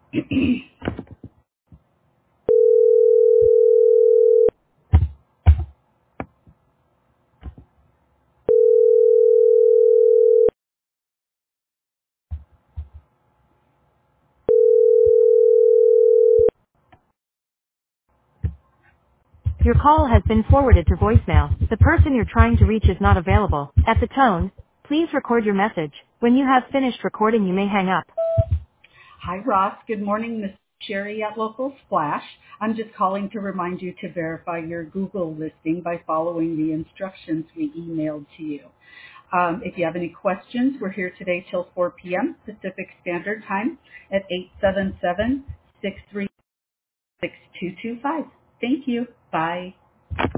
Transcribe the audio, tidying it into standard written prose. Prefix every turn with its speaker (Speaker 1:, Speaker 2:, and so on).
Speaker 1: Your call has been forwarded to voicemail. The person you're trying to reach is not available. At the tone, please record your message. When you have finished recording, you may hang up.
Speaker 2: Hi, Ross. Good morning. Miss Sherry at Local Splash. I'm just calling to remind you to verify your Google listing by following the instructions we emailed to you. If you have any questions, we're here today till 4 p.m. Pacific Standard Time at 877-636-6225. Thank you. Bye.